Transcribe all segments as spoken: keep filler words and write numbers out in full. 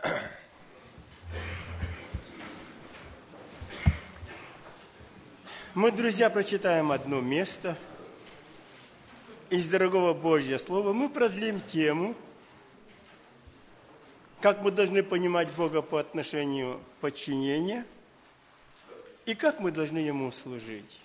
Мы, друзья, прочитаем одно место из дорогого Божьего Слова. Мы продлим тему, как мы должны понимать Бога по отношению подчинения и как мы должны Ему служить.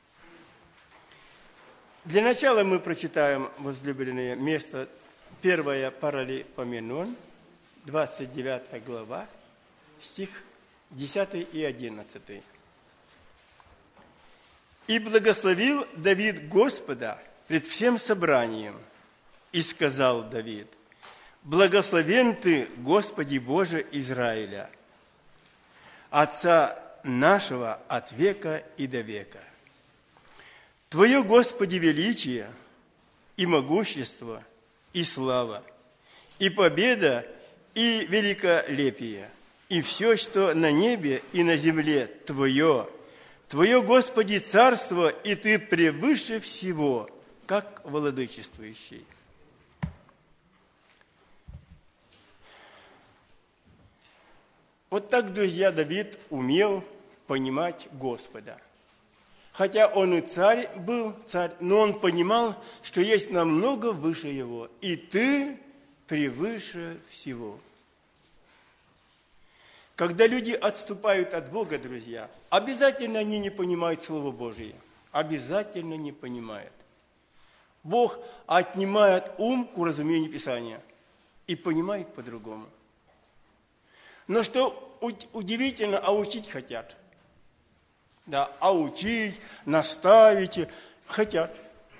Для начала мы прочитаем, возлюбленные, место первое Паралипоменон, двадцать девятая глава, стих десятый и одиннадцатый. «И благословил Давид Господа пред всем собранием, и сказал Давид: благословен Ты, Господи Боже Израиля, Отца нашего от века и до века. Твое, Господи, величие и могущество, и слава, и победа, и великолепие, и все, что на небе и на земле Твое, Твое, Господи, царство, и Ты превыше всего, как владычествующий». Вот так, друзья, Давид умел понимать Господа. Хотя он и царь был, царь, но он понимал, что есть намного выше его, и Ты превыше всего. Когда люди отступают от Бога, друзья, обязательно они не понимают Слово Божие. Обязательно не понимают. Бог отнимает ум к уразумению Писания и понимает по-другому. Но что удивительно, а учить хотят. Да, а учить, наставить хотят.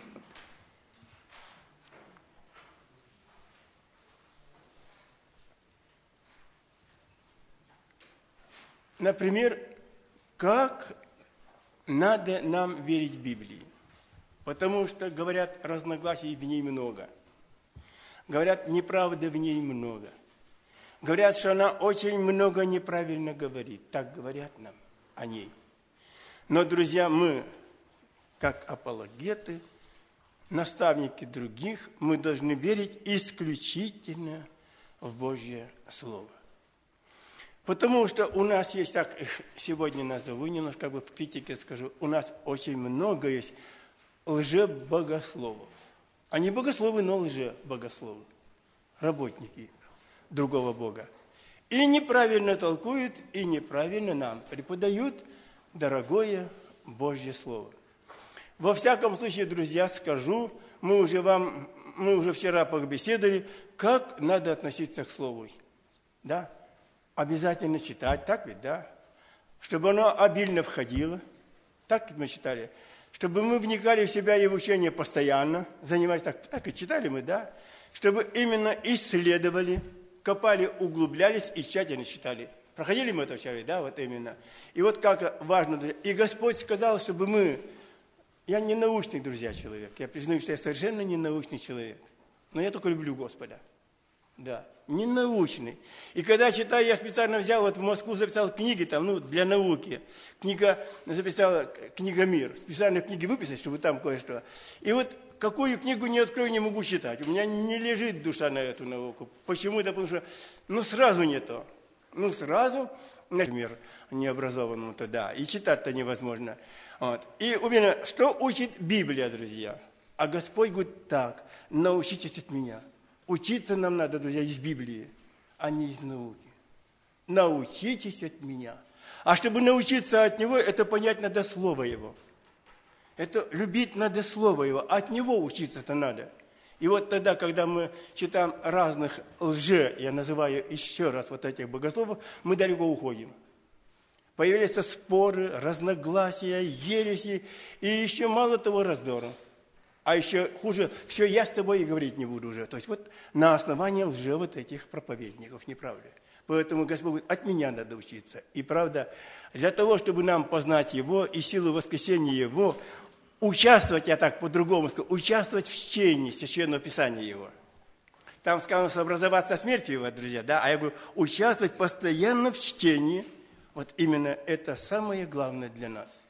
Например, как надо нам верить Библии? Потому что, говорят, разногласий в ней много. Говорят, неправды в ней много. Говорят, что она очень много неправильно говорит. Так говорят нам о ней. Но, друзья, мы, как апологеты, наставники других, мы должны верить исключительно в Божье Слово. Потому что у нас есть, так сегодня назову, немножко как бы в критике скажу, у нас очень много есть лжебогословов. Они богословы, но лжебогословы, работники другого Бога. И неправильно толкуют, и неправильно нам преподают дорогое Божье Слово. Во всяком случае, друзья, скажу, мы уже вам, мы уже вчера побеседовали, как надо относиться к Слову. Да? Обязательно читать, так ведь, да? Чтобы оно обильно входило, так ведь мы читали. Чтобы мы вникали в себя и в учение постоянно, занимались, так, так и читали мы, да? Чтобы именно исследовали, копали, углублялись и тщательно читали. Проходили мы это вчера, да, вот именно. И вот как важно, и Господь сказал, чтобы мы, я не научный, друзья, человек, я признаю, что я совершенно не научный человек, но я только люблю Господа, да, не научный. И когда читаю, я специально взял, вот в Москву записал книги, там, ну, для науки, книга, записал книга «Мир», специально книги выписать, чтобы там кое-что. И вот какую книгу не открою, не могу читать, у меня не лежит душа на эту науку. Почему-то, потому что, ну, сразу не то. Ну, сразу, например, необразованному-то, да, и читать-то невозможно. Вот. И именно, что учит Библия, друзья? А Господь говорит так: научитесь от меня. Учиться нам надо, друзья, из Библии, а не из науки. Научитесь от меня. А чтобы научиться от Него, это понять надо Слово Его. Это любить надо Слово Его, от Него учиться-то надо. И вот тогда, когда мы читаем разных лже, я называю еще раз вот этих богословов, мы далеко уходим. Появляются споры, разногласия, ереси, и еще мало того раздора. А еще хуже, все, я с тобой и говорить не буду уже. То есть вот на основании лже вот этих проповедников, не правда? Поэтому Господь говорит, от меня надо учиться. И правда, для того, чтобы нам познать Его и силу воскресения Его, участвовать, я так по-другому скажу, участвовать в чтении Священного Писания Его. Там сказано, сообразоваться смертью Его, друзья, да? А я говорю, участвовать постоянно в чтении, вот именно это самое главное для нас.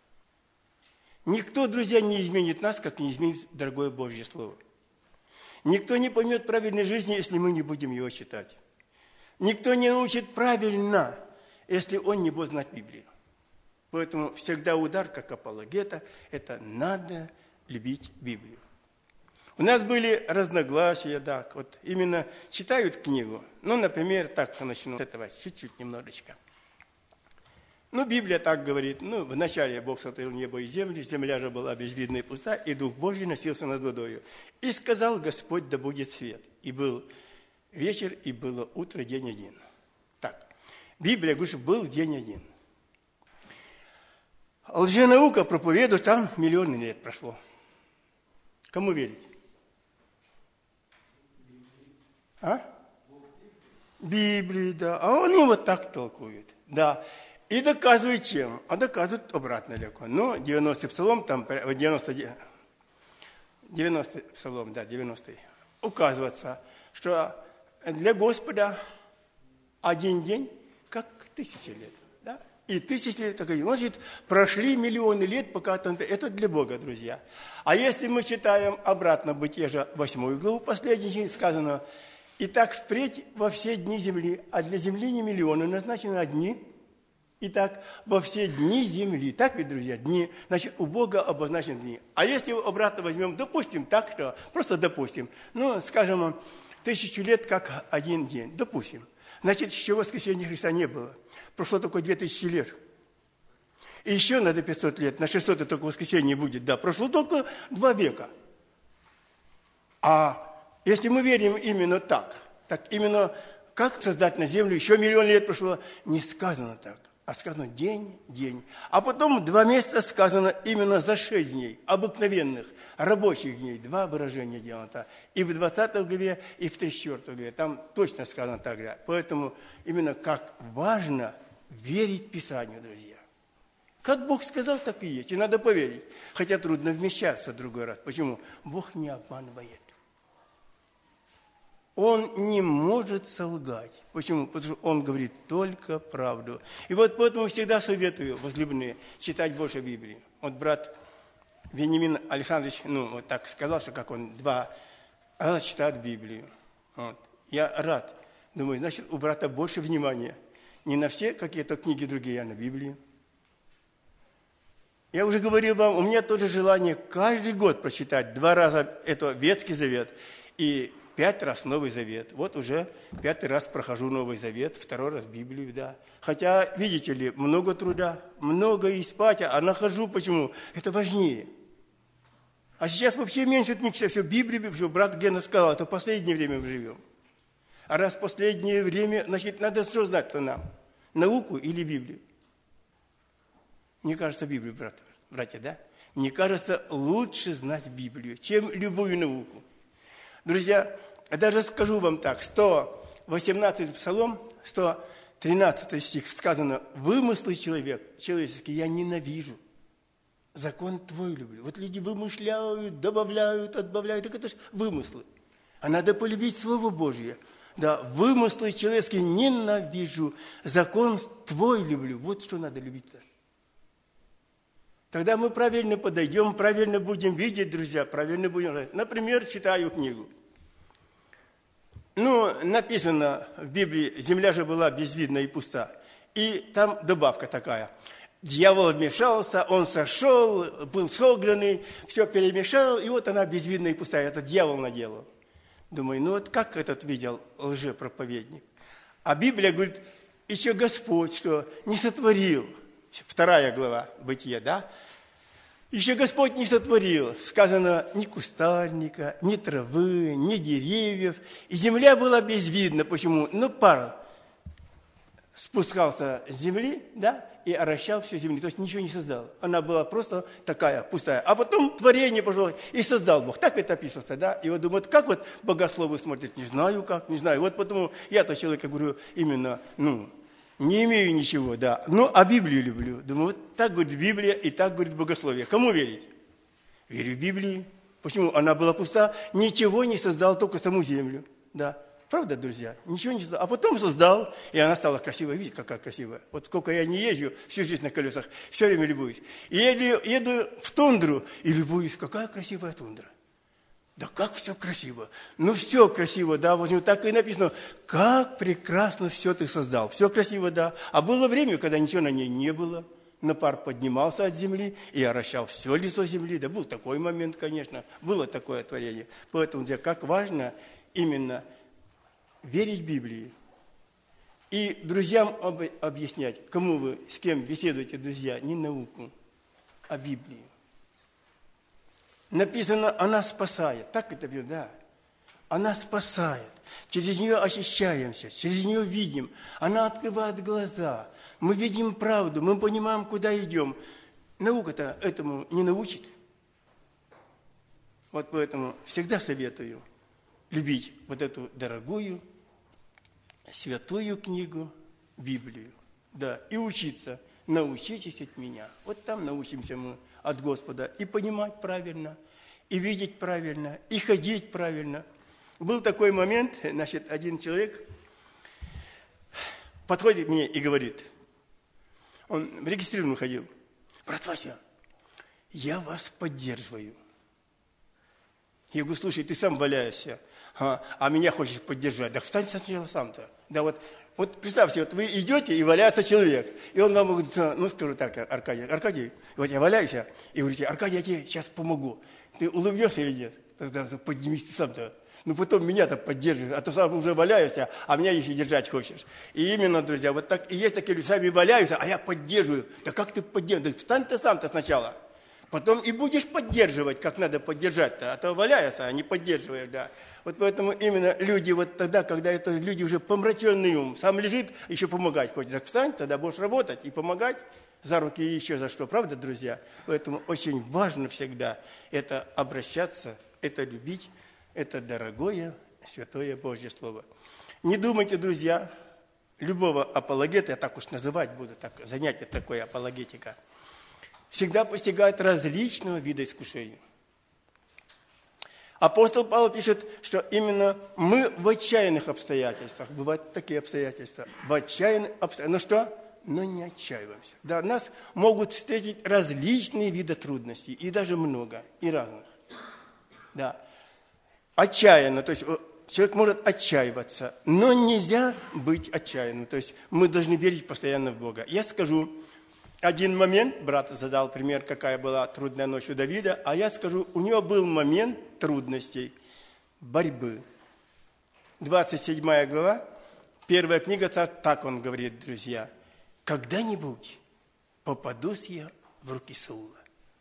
Никто, друзья, не изменит нас, как не изменит дорогое Божье Слово. Никто не поймет правильной жизни, если мы не будем его читать. Никто не научит правильно, если он не будет знать Библию. Поэтому всегда удар, как апологета, это надо любить Библию. У нас были разногласия, да, вот именно читают книгу. Ну, например, так начну с этого, чуть-чуть немножечко. Ну, Библия так говорит, ну, вначале Бог сотворил небо и землю, земля же была безвидна и пуста, и Дух Божий носился над водою. И сказал Господь, да будет свет. И был вечер, и было утро, день один. Так, Библия говорит, что был день один. Лженаука проповедует, там миллионы лет прошло. Кому верить? А? Библии, да. А он вот так толкует. Да. И доказывает чем? А доказывает обратно легко. Но девяностый псалом, там девяностый, девяностый псалом, да, девяностый, указывается, что для Господа один день как тысячи лет. Да? И тысячи лет, так и значит, прошли миллионы лет, пока там... Это для Бога, друзья. А если мы читаем обратно Бытие же восьмую главу, последней сказано, «Итак, впредь во все дни земли, а для земли не миллионы, назначены одни». Итак, во все дни земли, так ведь, друзья, дни, значит, у Бога обозначены дни. А если обратно возьмем, допустим, так что, просто допустим, ну, скажем, тысячу лет как один день, допустим. Значит, еще воскресения Христа не было. Прошло только две тысячи лет. И еще надо пятьсот лет, на шестьсот только воскресенье будет, да, прошло только два века. А если мы верим именно так, так именно как создать на землю, еще миллион лет прошло, не сказано так. А сказано день, день. А потом два месяца сказано именно за шесть дней, обыкновенных, рабочих дней. Два выражения делано. И в двадцатой главе, и в тридцать четвёртой главе. Там точно сказано так. Поэтому именно как важно верить Писанию, друзья. Как Бог сказал, так и есть. И надо поверить. Хотя трудно вмещаться в другой раз. Почему? Бог не обманывает. Он не может солгать. Почему? Потому что он говорит только правду. И вот поэтому всегда советую, возлюбленные, читать больше Библии. Вот брат Вениамин Александрович, ну, вот так сказал, что как он два раза читает Библию. Вот. Я рад. Думаю, значит, у брата больше внимания. Не на все какие-то книги другие, а на Библии. Я уже говорил вам, у меня тоже желание каждый год прочитать два раза это Ветхий Завет и пять раз Новый Завет. Вот уже пятый раз прохожу Новый Завет, второй раз Библию, да. Хотя, видите ли, много труда, много испать, а нахожу, почему? Это важнее. А сейчас вообще меньше книг, все Библию, что брат Гена сказал, это в последнее время мы живем. А раз в последнее время, значит, надо что знать-то нам? Науку или Библию? Мне кажется, Библию, брат, братья, да? Мне кажется, лучше знать Библию, чем любую науку. Друзья, я даже скажу вам так, сто восемнадцатый псалом, сто тринадцатый стих сказано, «Вымыслы человек, человеческий я ненавижу, закон твой люблю». Вот люди вымышляют, добавляют, отбавляют, так это же вымыслы. А надо полюбить Слово Божье. Да, вымыслы человеческие ненавижу, закон твой люблю. Вот что надо любить-то. Тогда мы правильно подойдем, правильно будем видеть, друзья, правильно будем... Например, читаю книгу. Ну, написано в Библии, земля же была безвидна и пуста. И там добавка такая. Дьявол вмешался, он сошел, был согранный, все перемешал, и вот она безвидна и пустая. Это дьявол наделал. Думаю, ну вот как этот видел лжепроповедник? А Библия говорит, еще Господь, что не сотворил. Вторая глава Бытия, да? Еще Господь не сотворил, сказано, ни кустарника, ни травы, ни деревьев. И земля была безвидна. Почему? Ну, пар спускался с земли, да, и орощал всю землю. То есть ничего не создал. Она была просто такая, пустая. А потом творение пошло, и создал Бог. Так это описывается, да? И вот думают, как вот богословы смотрят? Не знаю как, не знаю. Вот потому я-то человека говорю именно, ну... Не имею ничего, да. Ну, а Библию люблю. Думаю, вот так говорит Библия и так говорит богословие. Кому верить? Верю в Библии. Почему? Она была пуста. Ничего не создал, только саму землю. Да. Правда, друзья? Ничего не создал. А потом создал, и она стала красивой. Видите, какая красивая. Вот сколько я не езжу, всю жизнь на колесах, все время любуюсь. И еду, еду в тундру и любуюсь. Какая красивая тундра. Да как все красиво. Ну, все красиво, да, вот так и написано. Как прекрасно все ты создал. Все красиво, да. А было время, когда ничего на ней не было. Но пар поднимался от земли и орощал все лицо земли. Да был такой момент, конечно. Было такое творение. Поэтому, как важно именно верить Библии. И друзьям объяснять, кому вы, с кем беседуете, друзья, не науку, а Библию. Написано, она спасает. Так это, да. Она спасает. Через нее очищаемся, через нее видим. Она открывает глаза. Мы видим правду, мы понимаем, куда идем. Наука-то этому не научит. Вот поэтому всегда советую любить вот эту дорогую, святую книгу, Библию. Да, и учиться. Научитесь от меня. Вот там научимся мы от Господа и понимать правильно, и видеть правильно, и ходить правильно. Был такой момент, значит, один человек подходит мне и говорит, он в регистрированную ходил, брат Вася, я вас поддерживаю. Я говорю, слушай, ты сам валяешься, а, а меня хочешь поддержать. Так встань сначала сам-то. Да вот, вот представьте, вот вы идете, и валяется человек. И он вам говорит, ну скажу так, Аркадий, Аркадий, вот я валяюсь, и говорите, Аркадий, я тебе сейчас помогу. Ты улыбнешься или нет? Тогда поднимись ты сам-то. Ну, потом меня-то поддерживаешь, а то сам уже валяешься, а меня еще держать хочешь. И именно, друзья, вот так и есть такие люди, сами валяются, а я поддерживаю. Да как ты поддерживаешь? Да встань ты сам-то сначала. Потом и будешь поддерживать, как надо поддержать-то. А то валяешься, а не поддерживаешь, да. Вот поэтому именно люди вот тогда, когда это люди уже помраченный ум, сам лежит, еще помогать хочет. Так встань, тогда будешь работать и помогать за руки и еще за что. Правда, друзья? Поэтому очень важно всегда это обращаться, это любить. Это дорогое, святое Божье Слово. Не думайте, друзья, любого апологета, я так уж называть буду, так, занятие такое, апологетика, всегда постигает различного вида искушения. Апостол Павел пишет, что именно мы в отчаянных обстоятельствах, бывают такие обстоятельства, в отчаянных обстоятельствах, ну что? Но не отчаиваемся. Да, нас могут встретить различные виды трудностей, и даже много, и разных. Да. Отчаянно, то есть человек может отчаиваться, но нельзя быть отчаянным. То есть мы должны верить постоянно в Бога. Я скажу один момент, брат задал пример, какая была трудная ночь у Давида, а я скажу, у него был момент трудностей, борьбы. двадцать седьмая глава, первая книга Царств, так он говорит, друзья, когда-нибудь попадусь я в руки Саула.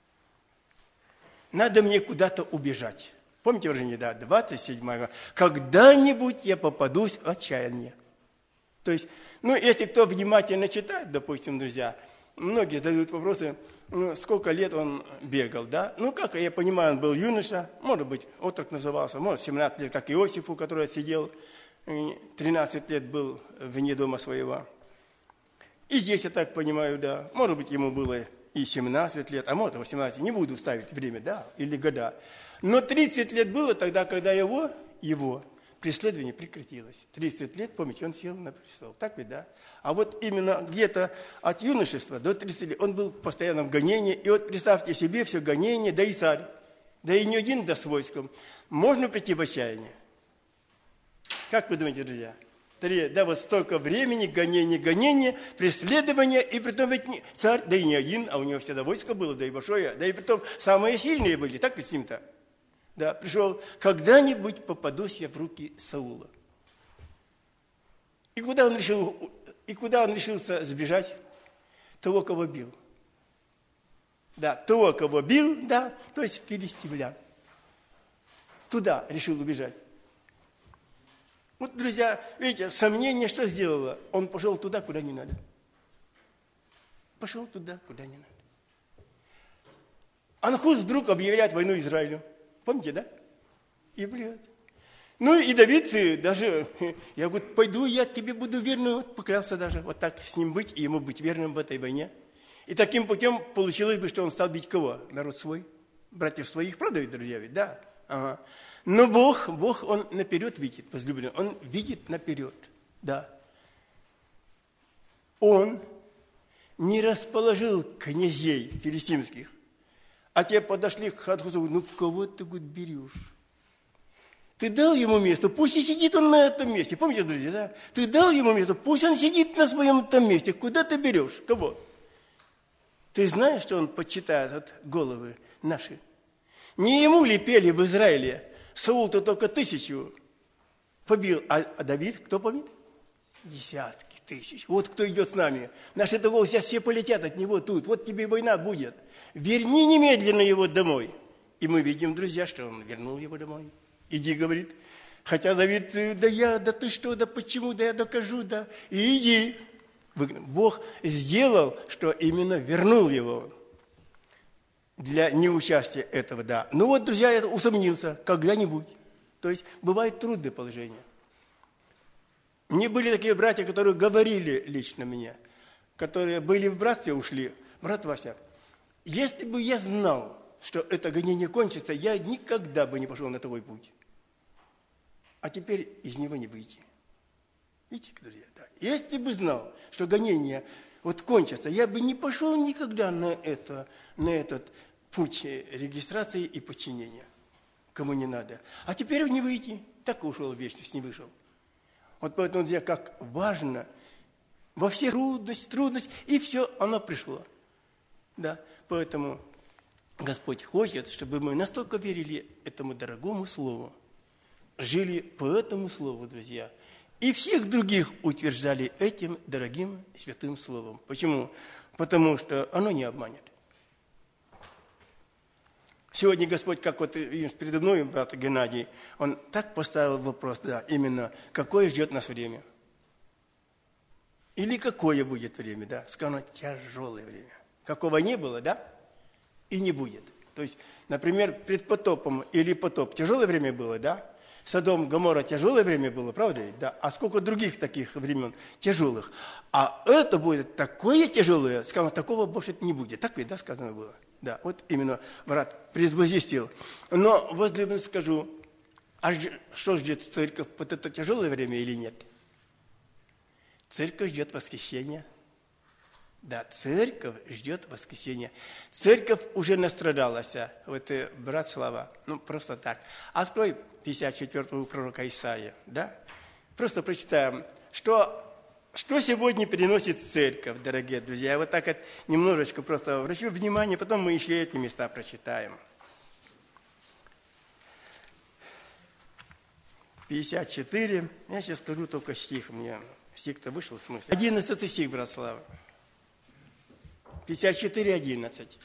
Надо мне куда-то убежать. Помните выражение, да, двадцать седьмая глава. Когда-нибудь я попадусь в отчаяние. То есть, ну, если кто внимательно читает, допустим, друзья, многие задают вопросы, ну, сколько лет он бегал, да? Ну, как я понимаю, он был юноша, может быть, отрок назывался, может, семнадцать лет, как Иосифу, который сидел, тринадцать лет был вне дома своего. И здесь, я так понимаю, да, может быть, ему было и семнадцать лет, а может, восемнадцать, не буду ставить время, да, или года. Но тридцать лет было тогда, когда его, его преследование прекратилось. тридцать лет, помните, он сел на престол. Так ведь, да? А вот именно где-то от юношества до тридцати лет он был в постоянном гонении. И вот представьте себе все гонение, да и царь, да и не один, да с войском. Можно прийти в отчаяние? Как вы думаете, друзья? Да, вот столько времени, гонение, гонение, преследование, и притом ведь не, царь, да и не один, а у него всегда войско было, да и большое, да и притом самые сильные были, так ведь с ним-то? Да, пришел, когда-нибудь попадусь я в руки Саула. И куда он решил, и куда он решился сбежать? Того, кого бил. Да, того, кого бил, да, то есть филистимлян. Туда решил убежать. Вот, друзья, видите, сомнение что сделало? Он пошел туда, куда не надо. Пошел туда, куда не надо. Анхус вдруг объявляет войну Израилю. Помните, да? И блядь. Ну и Давид даже, я говорю, пойду, я тебе буду верным, вот поклялся даже, вот так с ним быть, и ему быть верным в этой войне. И таким путем получилось бы, что он стал бить кого? Народ свой, братьев своих, правда ведь, друзья, ведь, да? Ага. Но Бог, Бог, Он наперед видит, возлюбленный, Он видит наперед, да. Он не расположил князей филистимских, а те подошли к Хадхузу, ну кого ты, говорит, берешь? Ты дал ему место, пусть и сидит он на этом месте. Помните, друзья, да? Ты дал ему место, пусть он сидит на своем этом месте. Куда ты берешь? Кого? Ты знаешь, что он почитает от головы наши? Не ему ли пели в Израиле? Саул-то только тысячу побил, а, а Давид кто побил? Десятки тысяч. Вот кто идет с нами. Наши головы сейчас все полетят от него тут. Вот тебе война будет. Верни немедленно его домой. И мы видим, друзья, что он вернул его домой. Иди, говорит. Хотя Давид, да я, да ты что, да почему, да я докажу, да. И иди. Бог сделал, что именно вернул его для неучастия этого, да. Ну вот, друзья, я усомнился когда-нибудь. То есть бывает трудное положение. Мне были такие братья, которые говорили лично мне, которые были в братстве, ушли. Брат Вася, если бы я знал, что это гонение кончится, я никогда бы не пошел на твой путь. А теперь из него не выйти. Видите, друзья, да. Если бы знал, что гонение вот кончится, я бы не пошел никогда на, это, на этот путь регистрации и подчинения, кому не надо. А теперь не выйти. Так и ушел в вечность, не вышел. Вот поэтому, друзья, как важно во все трудность, трудность, и все, оно пришло. Да, поэтому Господь хочет, чтобы мы настолько верили этому дорогому Слову, жили по этому Слову, друзья, и всех других утверждали этим дорогим святым Словом. Почему? Потому что оно не обманет. Сегодня Господь, как вот передо мной, брат Геннадий, он так поставил вопрос, да, именно, какое ждет нас время. Или какое будет время, да, сказано, тяжелое время. Какого не было, да, и не будет. То есть, например, пред потопом или потоп тяжелое время было, да, Содом, Гоморра тяжелое время было, правда? Да. А сколько других таких времен тяжелых. А это будет такое тяжелое, сказано, такого больше не будет. Так ведь, да, сказано было? Да, вот именно брат предвозвестил. Но возлюбленно скажу, а что ждет церковь? Вот это тяжелое время или нет? Церковь ждет восхищения. Да, церковь ждет восхищения. Церковь уже настрадалась. Вот, брат Слава, ну просто так. Открой пятьдесят четвёртую пророка Исаия, да? Просто прочитаем, что... Что сегодня приносит церковь, дорогие друзья? Я вот так вот немножечко просто обращу внимание, потом мы еще эти места прочитаем. пятьдесят четыре. Я сейчас скажу только стих. Мне стих-то вышел в смысле. одиннадцатый стих, брат Слава. пятьдесят четыре, одиннадцать.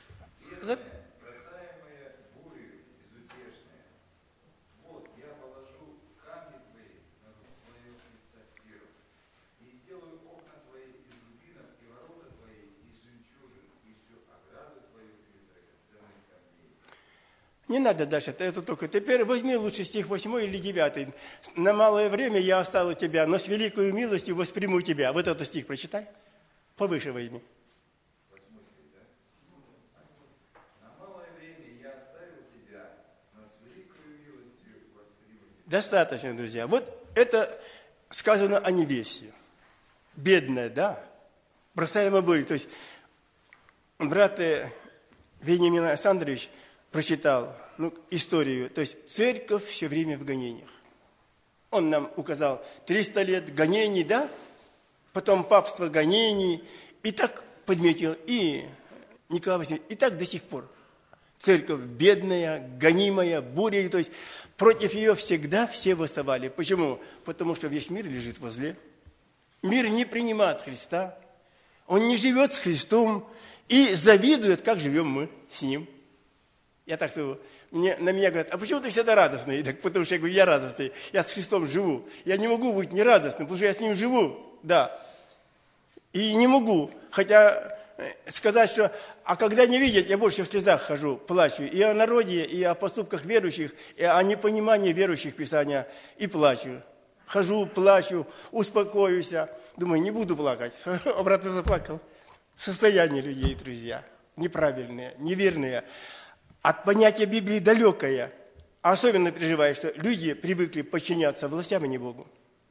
Не надо дальше, это только. Теперь возьми лучше стих восьмой или девятый. На малое время я оставил тебя, но с великою милостью восприму тебя. Вот этот стих прочитай. Повыше возьми. Восьмой стих, да? На малое время я оставил тебя, но с великою милостью восприму тебя. Достаточно, друзья. Вот это сказано о невесте. Бедная, да? Бросаемая буря. То есть брат Вениамин Александрович прочитал ну, историю, то есть церковь все время в гонениях. Он нам указал триста лет гонений, да? Потом папство гонений. И так подметил и Николай Васильевич, и так до сих пор. Церковь бедная, гонимая, бурей, то есть против ее всегда все восставали. Почему? Потому что весь мир лежит возле. Мир не принимает Христа. Он не живет с Христом и завидует, как живем мы с Ним. Я так скажу, мне, на меня говорят, а почему ты всегда радостный? Так, потому что я говорю, я радостный, я с Христом живу. Я не могу быть нерадостным, потому что я с Ним живу, да. И не могу, хотя сказать, что, а когда не видят, я больше в слезах хожу, плачу. И о народе, и о поступках верующих, и о непонимании верующих Писания, и плачу. Хожу, плачу, успокоюсь. Думаю, не буду плакать. Обратно заплакал. Состояние людей, друзья, неправильные, неверные. От понятия Библии далекое. А особенно переживаю, что люди привыкли подчиняться властям, а не Богу.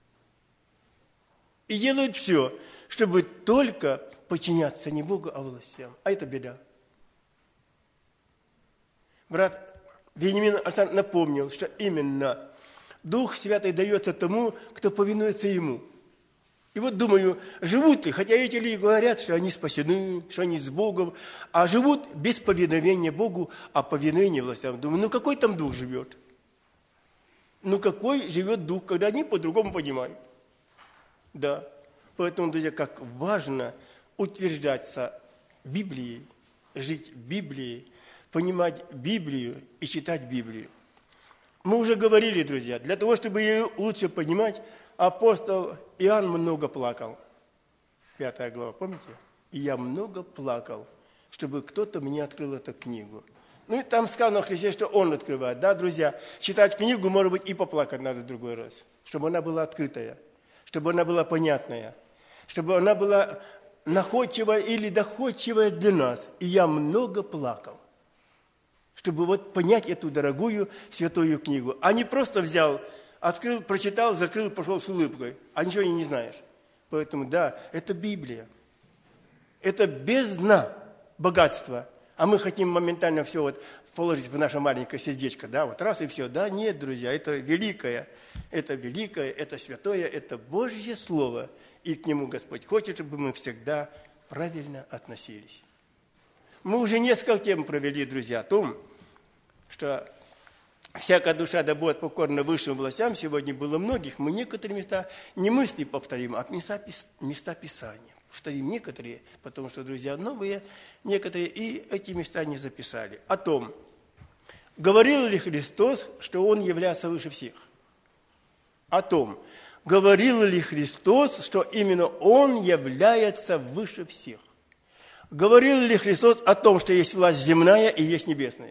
И делают все, чтобы только подчиняться не Богу, а властям. А это беда. Брат Вениамин напомнил, что именно Дух Святый дается тому, кто повинуется Ему. И вот думаю, живут ли, хотя эти люди говорят, что они спасены, что они с Богом, а живут без повиновения Богу, а повиновения властям. Думаю, ну какой там дух живет? Ну какой живет дух, когда они по-другому понимают? Да. Поэтому, друзья, как важно утверждаться Библией, жить Библией, понимать Библию и читать Библию. Мы уже говорили, друзья, для того, чтобы ее лучше понимать, апостол Иоанн много плакал. Пятая глава, помните? И я много плакал, чтобы кто-то мне открыл эту книгу. Ну и там сказано о Христе, что Он открывает. Да, друзья, читать книгу, может быть, и поплакать надо в другой раз. Чтобы она была открытая, чтобы она была понятная, чтобы она была находчивая или доходчивая для нас. И я много плакал, чтобы вот понять эту дорогую святую книгу. А не просто взял, открыл, прочитал, закрыл, пошел с улыбкой, а ничего не знаешь. Поэтому, да, это Библия. Это бездна богатства. А мы хотим моментально все вот положить в наше маленькое сердечко, да, вот раз и все. Да, нет, друзья, это великое, это великое, это святое, это Божье Слово. И к нему Господь хочет, чтобы мы всегда правильно относились. Мы уже несколько тем провели, друзья, о том, что всякая душа да будет покорна высшим властям. Сегодня было многих. Мы некоторые места не мысли повторим, а места, места Писания. Повторим некоторые, потому что, друзья, новые некоторые, и эти места не записали. О том, говорил ли Христос, что Он является выше всех? О том, говорил ли Христос, что именно Он является выше всех? Говорил ли Христос о том, что есть власть земная и есть небесная?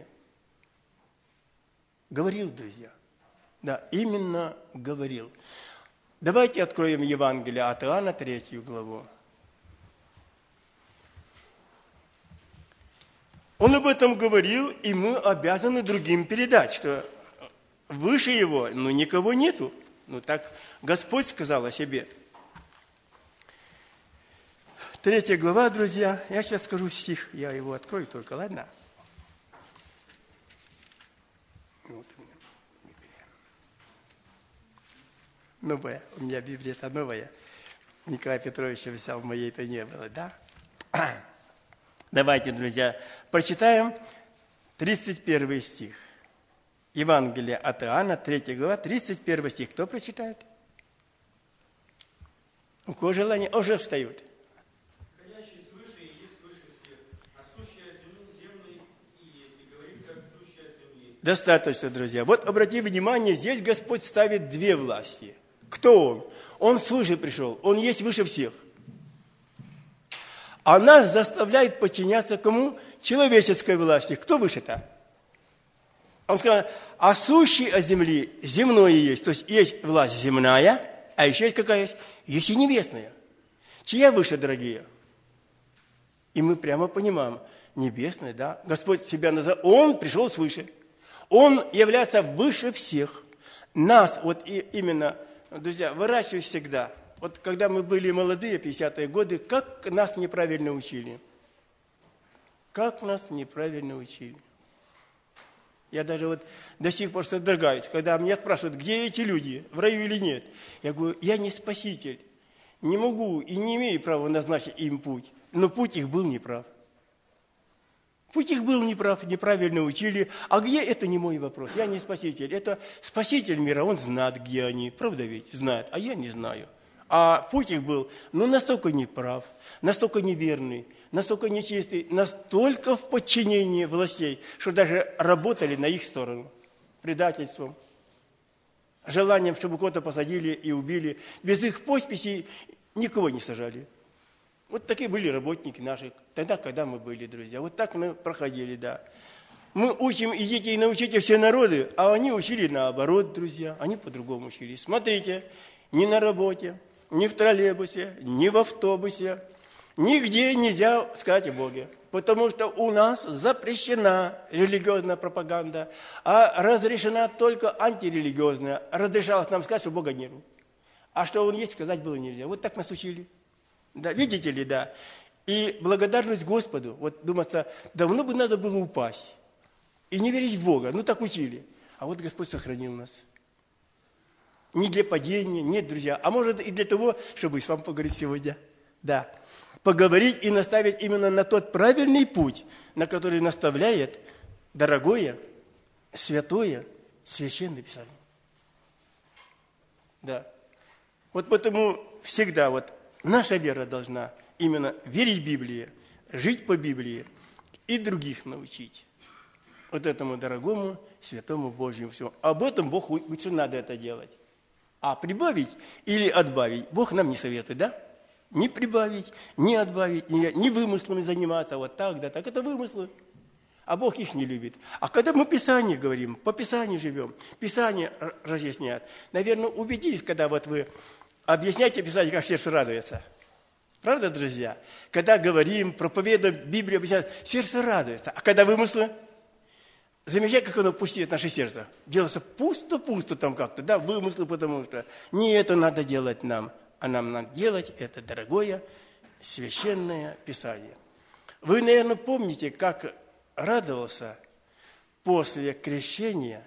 Говорил, друзья. Да, именно говорил. Давайте откроем Евангелие от Иоанна, третью главу. Он об этом говорил, и мы обязаны другим передать, что выше его, ну, никого нету. Ну, так Господь сказал о себе. Третья глава, друзья. Я сейчас скажу стих, я его открою только, ладно? Вот у меня Библия. Новая. У меня Библия-то новая. Николая Петровича взял, моей-то не было, да? Давайте, друзья, прочитаем тридцать первый стих. Евангелие от Иоанна, третья глава, тридцать первый стих. Кто прочитает? У кого желание? Уже встают. Ходящий свыше и есть выше всех, а сущий от земли земный и есть, и говорит, как сущий от земли. Достаточно, друзья. Вот обратите внимание, здесь Господь ставит две власти. Кто Он? Он свыше пришел, Он есть выше всех. А нас заставляет подчиняться кому? Человеческой власти. Кто выше-то? Он сказал, а сущий от земли земное есть. То есть есть власть земная, а еще есть какая есть? Есть и небесная. Чья выше, дорогие? И мы прямо понимаем, небесная, да? Господь себя назвал, Он пришел свыше. Он является выше всех. Нас, вот и, именно, друзья, выращивать всегда. Вот когда мы были молодые, пятидесятые годы, как нас неправильно учили. Как нас неправильно учили. Я даже вот до сих пор содрогаюсь, когда меня спрашивают, где эти люди, в раю или нет. Я говорю, я не спаситель, не могу и не имею права назначить им путь. Но путь их был неправ. Путь их был неправ, неправильно учили. А где, это не мой вопрос, я не спаситель. Это спаситель мира, он знает, где они. Правда ведь? Знает, а я не знаю. А путь их был, ну, настолько неправ, настолько неверный, настолько нечистый, настолько в подчинении властей, что даже работали на их сторону. Предательством, желанием, чтобы кого-то посадили и убили. Без их подписей никого не сажали. Вот такие были работники наши, тогда, когда мы были, друзья. Вот так мы проходили, да. Мы учим, идите и научите все народы, а они учили наоборот, друзья. Они по-другому учили. Смотрите, ни на работе, ни в троллейбусе, ни в автобусе, нигде нельзя сказать о Боге. Потому что у нас запрещена религиозная пропаганда, а разрешена только антирелигиозная. Разрешалось нам сказать, что Бога нету. А что Он есть, сказать было нельзя. Вот так нас учили. Да, видите ли, да. И благодарность Господу, вот думается, давно бы надо было упасть и не верить в Бога. Ну так учили. А вот Господь сохранил нас. не для падения, нет, друзья, а может и для того, чтобы с вами поговорить сегодня. Да, поговорить и наставить именно на тот правильный путь, на который наставляет дорогое, святое, священное Писание. Да. Вот потому всегда вот наша вера должна именно верить в Библию, жить по Библии и других научить. Вот этому дорогому, святому Божьему всему. Об этом Бог лучше надо это делать. А прибавить или отбавить Бог нам не советует, да? Не прибавить, не отбавить, не, не вымыслами заниматься, вот так, да, так. Это вымыслы. А Бог их не любит. А когда мы Писание говорим, по Писанию живем, Писание разъясняет. Наверное, убедились, когда вот вы объясняете Писание, как сердце радуется. Правда, друзья? Когда говорим, проповедуем, Библию объясняем, сердце радуется. А когда вымыслы? Замечай, как оно пустит наше сердце. Делается пусто-пусто там как-то, да, вымыслы, потому что не это надо делать нам, а нам надо делать это дорогое священное Писание. Вы, наверное, помните, как радовался после крещения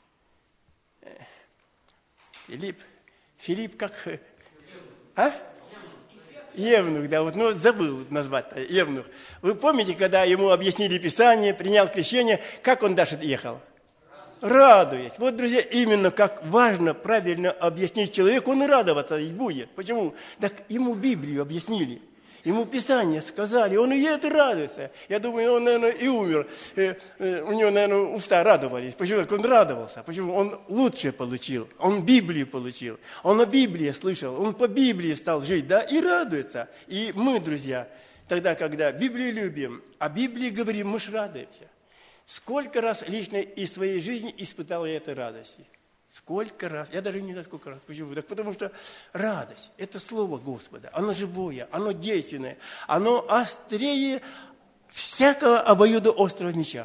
Филипп. Филипп как... А? Евнух, да, вот, ну, забыл назвать Евнух. Вы помните, когда ему объяснили Писание, принял крещение, как он дальше ехал? Радуясь. Вот, друзья, именно как важно правильно объяснить человеку, он и радоваться будет. Почему? Так ему Библию объяснили. Ему Писание сказали, он и едет и радуется. Я думаю, он, наверное, и умер. У него, наверное, уста радовались. Почему? Он радовался. Почему? Он лучше получил. Он Библию получил. Он о Библии слышал. Он по Библии стал жить, да, и радуется. И мы, друзья, тогда, когда Библию любим, о Библии говорим, мы ж радуемся. Сколько раз лично из своей жизни испытал я этой радости? Сколько раз? Я даже не знаю, сколько раз. Почему? Так потому что радость – это Слово Господа. Оно живое, оно действенное, оно острее всякого обоюдоострого меча.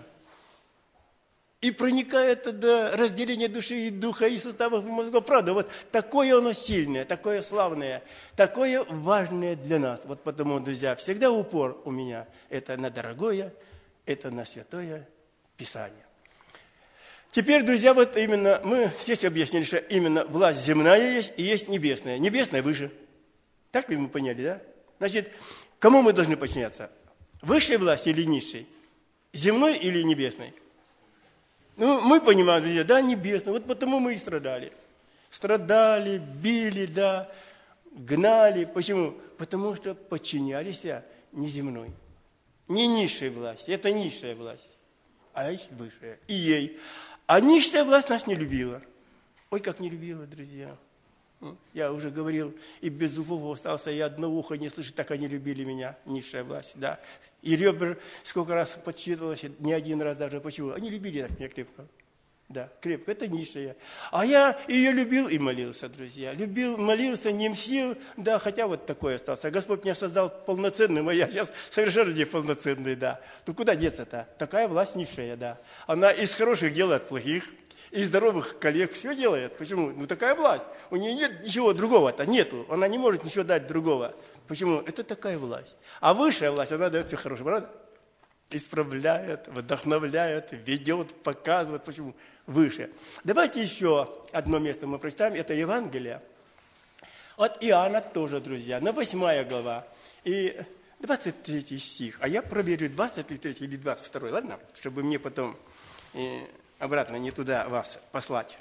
И проникает до разделения души и духа, и суставов, и мозгов. Правда, вот такое оно сильное, такое славное, такое важное для нас. Вот потому, друзья, всегда упор у меня – это на дорогое, это на святое Писание. Теперь, друзья, вот именно мы здесь объяснили, что именно власть земная есть и есть небесная. Небесная выше. Так ли мы поняли, да? Значит, кому мы должны подчиняться? Высшей власти или низшей? Земной или небесной? Ну, мы понимаем, друзья, да, небесной. Вот потому мы и страдали. Страдали, били, да, гнали. Почему? Потому что подчинялись не земной, не низшей власти. Это низшая власть, а есть высшая. И ей. А низшая власть нас не любила. Ой, как не любила, друзья. Я уже говорил, и без зубов остался, и одно ухо не слышит, так они любили меня, низшая власть, да. И ребра сколько раз подсчитывалось, не один раз даже. Почему? Они любили так меня крепко. Да, крепко, это низшая. А я ее любил и молился, друзья. Любил, молился, не мстил, да, хотя вот такой остался. Господь меня создал полноценным, а я сейчас совершенно не полноценный, да. Ну куда деться-то? Такая власть низшая, да. Она из хороших делает плохих, из здоровых коллег все делает. Почему? Ну такая власть. У нее нет ничего другого-то, нету. Она не может ничего дать другого. Почему? Это такая власть. А высшая власть, она дает все хорошее, правда? Исправляет, вдохновляет, ведет, показывает. Почему? Выше. Давайте еще одно место мы прочитаем. Это Евангелие от Иоанна тоже, друзья. На восьмая глава. И двадцать третий стих. А я проверю, двадцать третий или двадцать второй, ладно? Чтобы мне потом э, обратно не туда вас послать.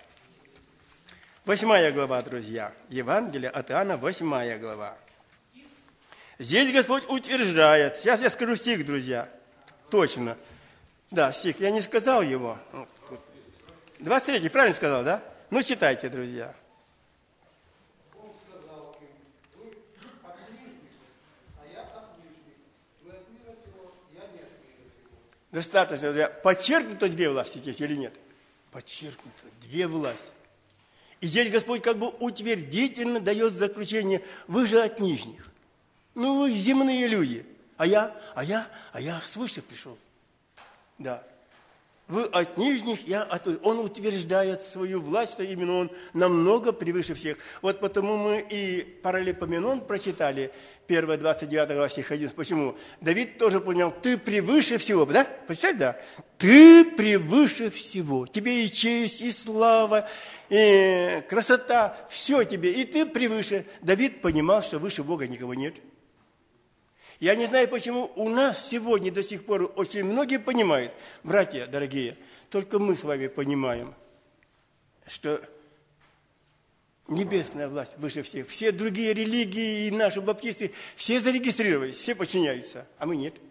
Восьмая глава, друзья. Евангелие от Иоанна, восьмая глава. Здесь Господь утверждает. Сейчас я скажу стих, друзья. Точно. Да, стих. Я не сказал его. двадцать третий, правильно сказал, да? Ну, читайте, друзья. Он сказал им, вы от нижних, а я от нижних. Вы от мира сего, я не от мира сего. Достаточно, друзья. Подчеркнуто две власти здесь или нет? Подчеркнуто. Две власти. И здесь Господь как бы утвердительно дает заключение. Вы же от нижних. Ну, вы земные люди. А я, а я, а я свыше пришел. Да. Вы от нижних, я от... Он утверждает свою власть, что именно он намного превыше всех. Вот потому мы и Паралипоменон прочитали, первая, двадцать девятая глава, стих одиннадцатый. Почему? Давид тоже понял, ты превыше всего, да? Почитать, да? Ты превыше всего. Тебе и честь, и слава, и красота, все тебе. И ты превыше. Давид понимал, что выше Бога никого нет. Я не знаю, почему у нас сегодня до сих пор очень многие понимают, братья дорогие, только мы с вами понимаем, что небесная власть выше всех. Все другие религии и наши баптисты, все зарегистрировались, все подчиняются, а мы нет.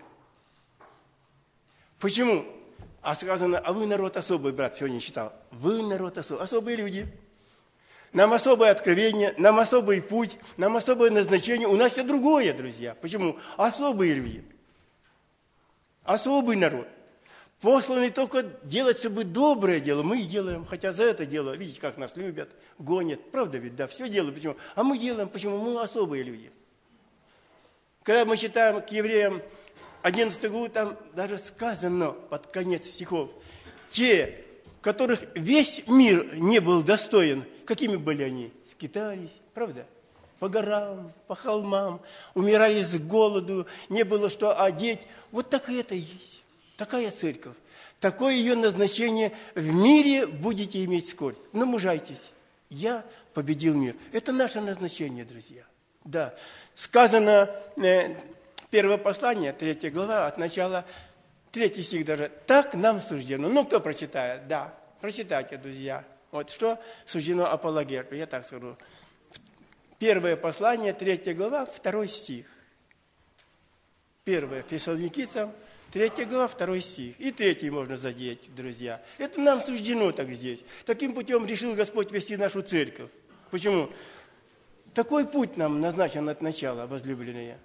Почему? А сказано, а вы народ особый, брат сегодня читал. Вы народ особый, особые люди. Нам особое откровение, нам особый путь, нам особое назначение. У нас все другое, друзья. Почему? Особые люди. Особый народ. Посланы только делать, чтобы доброе дело. Мы и делаем, хотя за это дело, видите, как нас любят, гонят. Правда ведь, да, все делают. Почему? А мы делаем, почему? Мы особые люди. Когда мы читаем к евреям одиннадцатую главу, там даже сказано под конец стихов, те, которых весь мир не был достоин, какими были они? Скитались, правда? По горам, по холмам, умирали с голоду, не было что одеть. Вот такая это и есть. Такая церковь. Такое ее назначение в мире будете иметь скорбь. Но мужайтесь. Я победил мир. Это наше назначение, друзья. Да. Сказано, э, первое послание, третья глава, от начала, третий стих даже. Так нам суждено. Ну, кто прочитает? Да. Прочитайте, друзья. Вот что суждено апологету, я так скажу. Первое послание, третья глава, второй стих. Первое Фессалоникийцам, третья глава, второй стих. И третий можно задеть, друзья. Это нам суждено так здесь. Таким путем решил Господь вести нашу церковь. Почему? Такой путь нам назначен от начала, возлюбленные.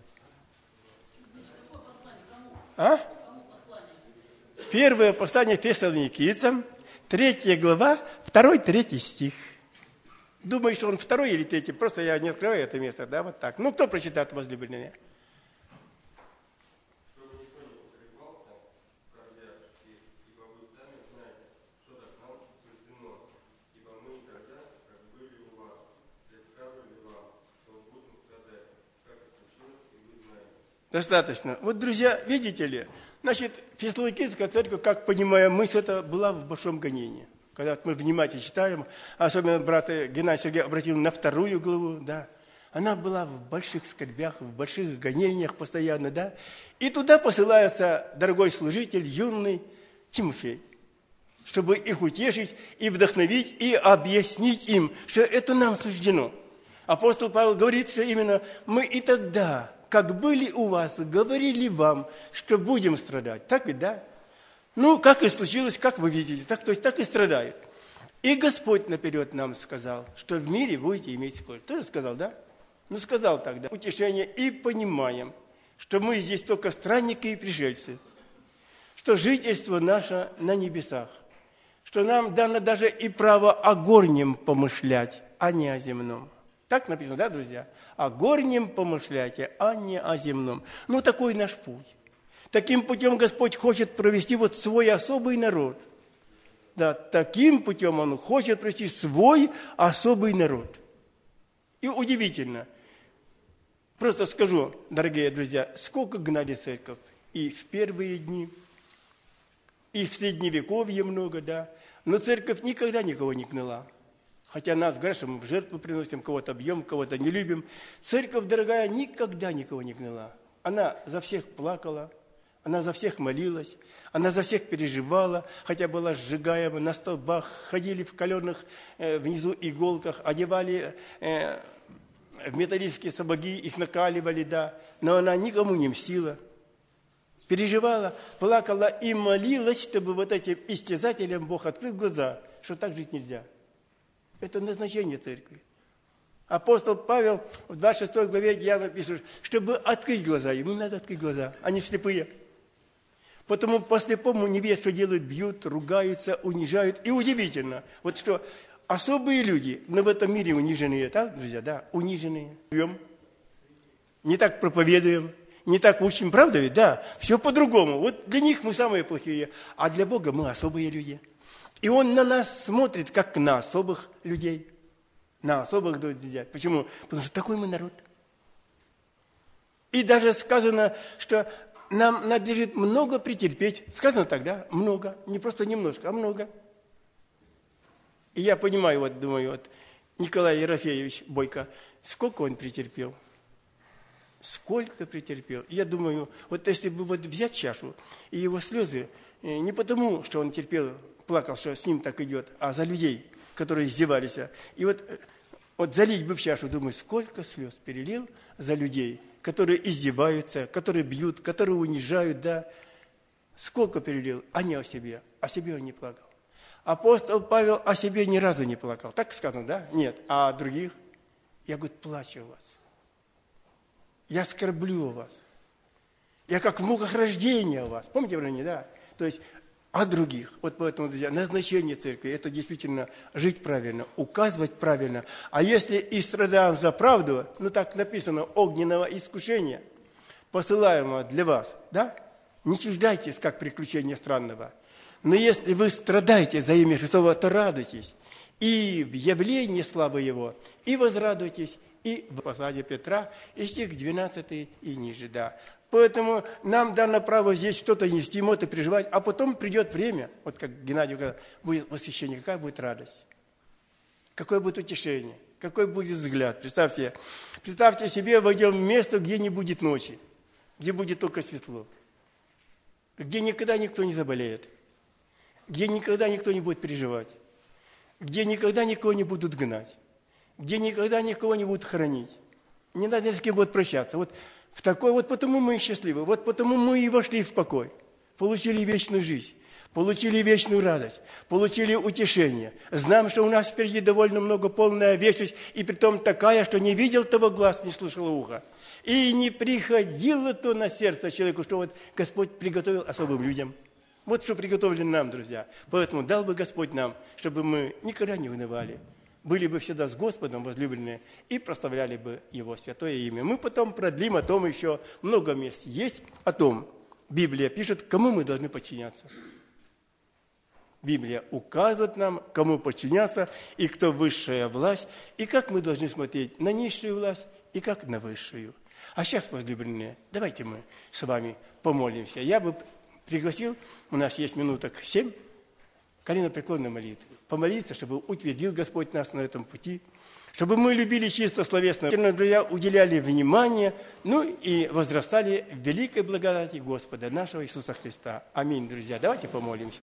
А? Первое послание Фессалоникийцам, третья глава, второй, третий стих. Думаю, что он второй или третий, просто я не открываю это место, да, вот так. Ну, кто прочитает, возлюбленные? Достаточно. Вот, друзья, видите ли, значит, Фессалоникийская церковь, как понимаем мы, это была в большом гонении. Когда мы внимательно читаем, особенно брат Геннадий Сергей обратил на вторую главу, да, она была в больших скорбях, в больших гонениях постоянно, да, и туда посылается дорогой служитель, юный Тимофей, чтобы их утешить и вдохновить, и объяснить им, что это нам суждено. Апостол Павел говорит, что именно мы и тогда, как были у вас, говорили вам, что будем страдать. Так ведь, да? Ну, как и случилось, как вы видите, так, то есть так и страдают. И Господь наперед нам сказал, что в мире будете иметь скорбь. Тоже сказал, да? Ну, сказал тогда. Утешение. И понимаем, что мы здесь только странники и пришельцы, что жительство наше на небесах, что нам дано даже и право о горнем помышлять, а не о земном. Так написано, да, друзья? О горнем помышляйте, а не о земном. Ну, такой наш путь. Таким путем Господь хочет провести вот свой особый народ. Да, таким путем Он хочет провести свой особый народ. И удивительно. Просто скажу, дорогие друзья, сколько гнали церковь. И в первые дни, и в Средневековье много, да. Но церковь никогда никого не гнала. Хотя нас говорят, что мы в жертву приносим, кого-то бьем, кого-то не любим. Церковь, дорогая, никогда никого не гнала. Она за всех плакала, она за всех молилась, она за всех переживала, хотя была сжигаема на столбах, ходили в каленых э, внизу иголках, одевали э, в металлические сапоги, их накаливали, да. Но она никому не мстила. Переживала, плакала и молилась, чтобы вот этим истязателям Бог открыл глаза, что так жить нельзя. Это назначение церкви. Апостол Павел в двадцать шестой главе Деяний пишет, чтобы открыть глаза, ему надо открыть глаза, они слепые. Потому по слепому не видят, что делают, бьют, ругаются, унижают. И удивительно, вот что особые люди, но в этом мире униженные, да, друзья, да, униженные. Живем, не так проповедуем, не так учим, правда ведь? Да, все по-другому. Вот для них мы самые плохие, а для Бога мы особые люди. И Он на нас смотрит, как на особых людей. На особых людей. Почему? Потому что такой мы народ. И даже сказано, что нам надлежит много претерпеть. Сказано тогда много, не просто немножко, а много. И я понимаю, вот думаю, вот Николай Ерофеевич Бойко, сколько он претерпел? Сколько претерпел? И я думаю, вот если бы вот взять чашу, и его слезы, не потому, что он терпел, плакал, что с ним так идет, а за людей, которые издевались. И вот, вот залить бы в чашу, думаю, сколько слез перелил за людей, которые издеваются, которые бьют, которые унижают, да. Сколько перелил, а не о себе. О себе он не плакал. Апостол Павел о себе ни разу не плакал. Так сказано, да? Нет. А о других? Я, говорю, плачу о вас. Я скорблю о вас. Я как в муках рождения о вас. Помните, Брони, да? То есть о других. Вот поэтому, друзья, назначение церкви – это действительно жить правильно, указывать правильно. А если и страдаем за правду, ну так написано, огненного искушения, посылаемого для вас, да? Не чуждайтесь, как приключения странного. Но если вы страдаете за имя Христова, то радуйтесь. И в явлении славы Его, и возрадуйтесь, и в послании Петра, и стих двенадцатый и ниже, да. Поэтому нам дано право здесь что-то нести, моты переживать, а потом придет время, вот как Геннадий говорил, будет восхищение, какая будет радость, какое будет утешение, какой будет взгляд. Представьте, представьте себе, войдем в место, где не будет ночи, где будет только светло, где никогда никто не заболеет, где никогда никто не будет переживать, где никогда никого не будут гнать, где никогда никого не будут хоронить. Не надо ни с кем будет прощаться. Вот в такой, вот потому мы и счастливы, вот потому мы и вошли в покой, получили вечную жизнь, получили вечную радость, получили утешение. Знаем, что у нас впереди довольно много полная вечность, и притом такая, что не видел того глаз, не слышало ухо. И не приходило то на сердце человеку, что вот Господь приготовил особым людям. Вот что приготовлено нам, друзья. Поэтому дал бы Господь нам, чтобы мы никогда не унывали, были бы всегда с Господом возлюбленные и прославляли бы Его святое имя. Мы потом продлим о том еще, много мест есть о том. Библия пишет, кому мы должны подчиняться. Библия указывает нам, кому подчиняться, и кто высшая власть, и как мы должны смотреть на низшую власть, и как на высшую. А сейчас, возлюбленные, давайте мы с вами помолимся. Я бы пригласил, у нас есть минуток семь, коленопреклонной молитвы. Помолиться, чтобы утвердил Господь нас на этом пути, чтобы мы любили чисто словесно, друзья, уделяли внимание, ну и возрастали в великой благодати Господа нашего Иисуса Христа. Аминь, друзья. Давайте помолимся.